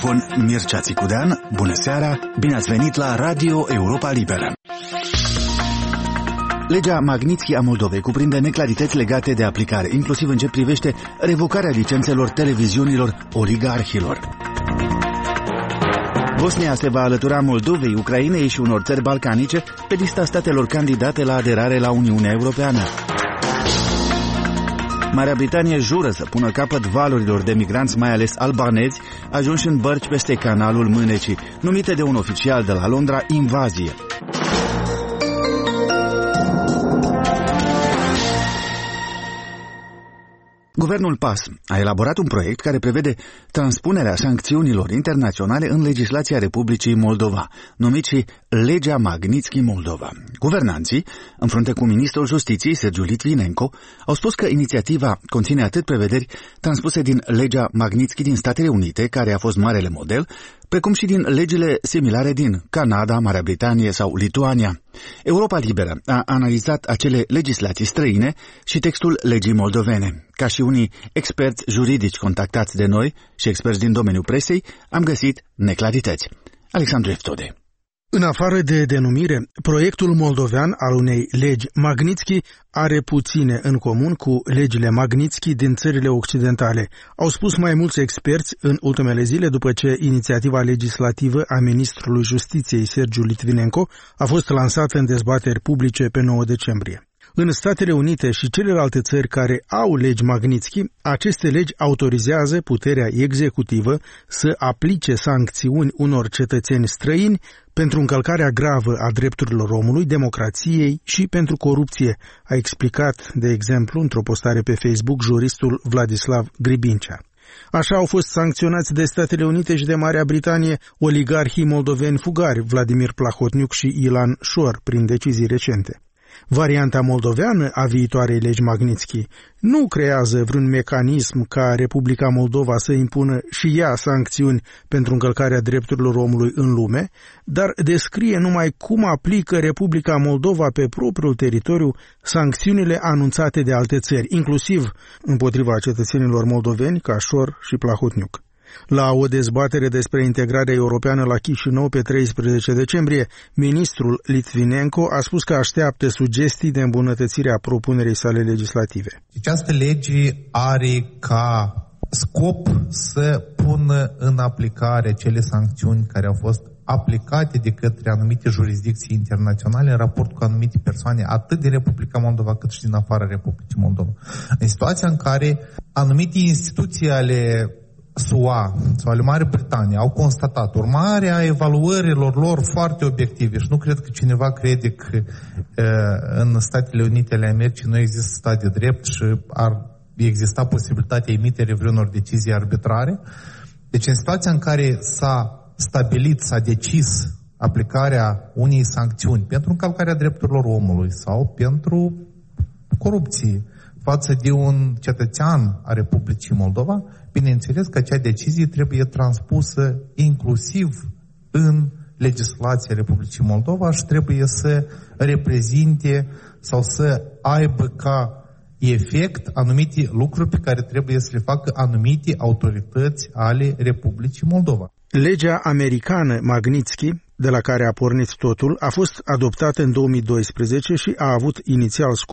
microfon Mircea Țicudean. Bună seara, bine ați venit la Radio Europa Liberă. Legea Magnitsky a Moldovei cuprinde neclarități legate de aplicare, inclusiv în ce privește revocarea licențelor televiziunilor oligarhilor. Bosnia se va alătura Moldovei, Ucrainei și unor țări balcanice pe lista statelor candidate la aderare la Uniunea Europeană. Marea Britanie jură să pună capăt valurilor de migranți, mai ales albanezi, ajunși în bărci peste canalul Mânecii, numite de un oficial de la Londra invazie. Guvernul PAS a elaborat un proiect care prevede transpunerea sancțiunilor internaționale în legislația Republicii Moldova, numit și Legea Magnitsky Moldova. Guvernanții, în frunte cu ministrul Justiției, Sergiu Litvinenko, au spus că inițiativa conține atât prevederi transpuse din Legea Magnitsky din Statele Unite, care a fost marele model, precum și din legile similare din Canada, Marea Britanie sau Lituania. Europa Liberă a analizat acele legislații străine și textul legii moldovene. Ca și unii experți juridici contactați de noi și experți din domeniul presei, am găsit neclarități. Alexandru Eftode. În afară de denumire, proiectul moldovean al unei legi Magnitsky are puține în comun cu legile Magnitsky din țările occidentale, au spus mai mulți experți în ultimele zile după ce inițiativa legislativă a ministrului Justiției Sergiu Litvinenko a fost lansată în dezbateri publice pe 9 decembrie. În Statele Unite și celelalte țări care au legi Magnitsky, aceste legi autorizează puterea executivă să aplice sancțiuni unor cetățeni străini pentru încălcarea gravă a drepturilor omului, democrației și pentru corupție, a explicat, de exemplu, într-o postare pe Facebook, juristul Vladislav Gribincea. Așa au fost sancționați de Statele Unite și de Marea Britanie oligarhii moldoveni fugari Vladimir Plahotniuc și Ilan Șor prin decizii recente. Varianta moldoveană a viitoarei legi Magnitsky nu creează vreun mecanism ca Republica Moldova să impună și ea sancțiuni pentru încălcarea drepturilor omului în lume, dar descrie numai cum aplică Republica Moldova pe propriul teritoriu sancțiunile anunțate de alte țări, inclusiv împotriva cetățenilor moldoveni ca Șor și Plahotniuc. La o dezbatere despre integrarea europeană la Chișinău pe 13 decembrie, ministrul Litvinenko a spus că așteaptă sugestii de îmbunătățire a propunerii sale legislative. Această lege are ca scop să pună în aplicare cele sancțiuni care au fost aplicate de către anumite jurisdicții internaționale în raport cu anumite persoane, atât din Republica Moldova cât și din afara Republicii Moldova. În situația în care anumite instituții ale SUA sau ale Marii Britanii au constatat urmarea evaluărilor lor foarte obiective și nu cred că cineva crede că în Statele Unite ale Americii nu există stat de drept și ar exista posibilitatea emiterii vreunor decizii arbitrare. Deci în situația în care s-a stabilit, s-a decis aplicarea unei sancțiuni pentru încălcarea drepturilor omului sau pentru corupție față de un cetățean a Republicii Moldova, bineînțeles că acea decizie trebuie transpusă inclusiv în legislația Republicii Moldova și trebuie să reprezinte sau să aibă ca efect anumite lucruri pe care trebuie să le facă anumite autorități ale Republicii Moldova. Legea americană Magnitsky, de la care a pornit totul, a fost adoptată în 2012 și a avut inițial